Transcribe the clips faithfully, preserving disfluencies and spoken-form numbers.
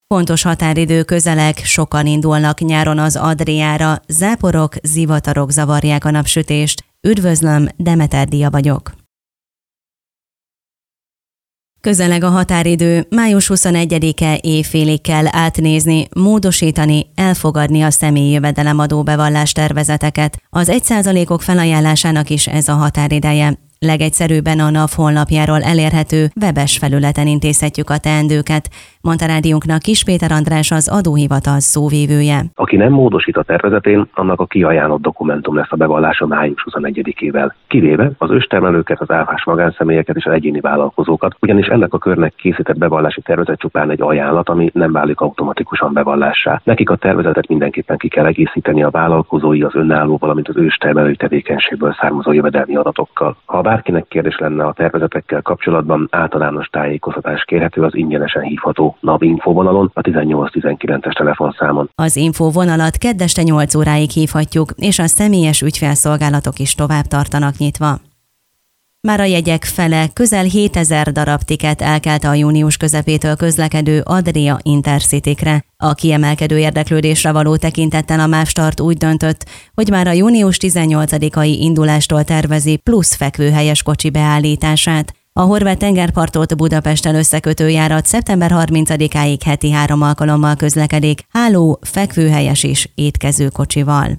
Fontos határidő közeleg, sokan indulnak nyáron az Adriára, záporok, zivatarok zavarják a napsütést. Üdvözlöm, Demeter Dia vagyok. Közeleg a határidő, május huszonegyedike éjfélig kell átnézni, módosítani, elfogadni a személyi jövedelemadó bevallás tervezeteket. Az egy százalékok felajánlásának is ez a határideje. Legegyszerűbben a NAV honlapjáról elérhető webes felületen intézhetjük a teendőket, mondta rádiónknak Kis Péter András, az adóhivatal szóvívője. Aki nem módosít a tervezetén, annak a kiajánlott dokumentum lesz a bevallása május huszonegyedikével. Kivéve az őstermelőket, az áfás magánszemélyeket és az egyéni vállalkozókat, ugyanis ennek a körnek készített bevallási tervezet csupán egy ajánlat, ami nem válik automatikusan bevallássá. Nekik a tervezetet mindenképpen ki kell egészíteni a vállalkozói, az önálló, valamint az őstermelői tevékenységből származó jövedelmi adatokkal. Ha bárkinek kérdés lenne a tervezetekkel kapcsolatban, általános tájékoztatás kérhető az ingyenesen hívható NAV info vonalon, a tizennyolc tizenkilences telefonszámon. Az info vonalat kedd este nyolc óráig hívhatjuk, és a személyes ügyfélszolgálatok is tovább tartanak nyitva. Már a jegyek fele, közel hétezer darab tiket elkelte a június közepétől közlekedő Adria Intercitykre. A kiemelkedő érdeklődésre való tekintettel a MÁV-Start úgy döntött, hogy már a június tizennyolcadikai indulástól tervezi plusz fekvőhelyes kocsi beállítását. A horvát tengerpartot Budapesttel összekötő járat szeptember harmincadikáig heti három alkalommal közlekedik, háló, fekvőhelyes és étkező kocsival.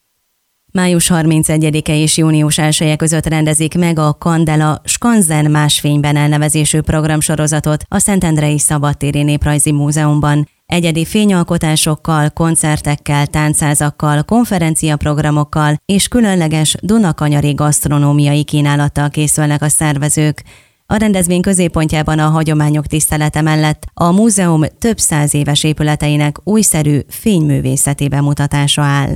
május harmincegyedike és június elseje között rendezik meg a Kandela Skanzen másfényben elnevezésű programsorozatot a Szentendrei Szabadtéri Néprajzi Múzeumban. Egyedi fényalkotásokkal, koncertekkel, táncházakkal, konferenciaprogramokkal és különleges dunakanyari gasztronómiai kínálattal készülnek a szervezők. A rendezvény középpontjában a hagyományok tisztelete mellett a múzeum több száz éves épületeinek újszerű fényművészeti bemutatása áll.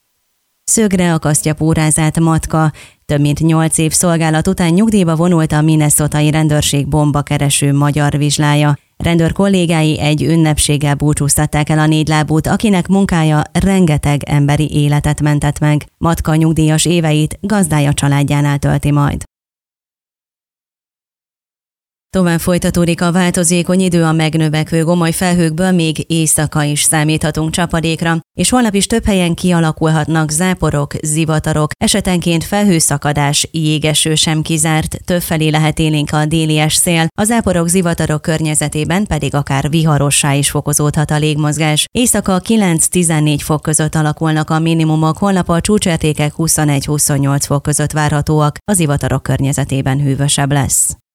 Szögre akasztja pórázát matka, több mint nyolc év szolgálat után nyugdíjba vonult a minnesotai rendőrség bombakereső magyar vizslája. Rendőr kollégái egy ünnepséggel búcsúztatták el a négylábút, akinek munkája rengeteg emberi életet mentett meg. Matka nyugdíjas éveit gazdája családjánál tölti majd. Tovább folytatódik a változékony idő, a megnövekvő gomoly felhőkből még éjszaka is számíthatunk csapadékra, és holnap is több helyen kialakulhatnak záporok, zivatarok, esetenként felhőszakadás, jégeső sem kizárt, többfelé lehet élénk a délies szél, a záporok, zivatarok környezetében pedig akár viharossá is fokozódhat a légmozgás. Éjszaka kilenc-tizennégy fok között alakulnak a minimumok, holnap a csúcsértékek huszonegy-huszonnyolc fok között várhatóak, a zivatarok környezetében hűvösebb lesz.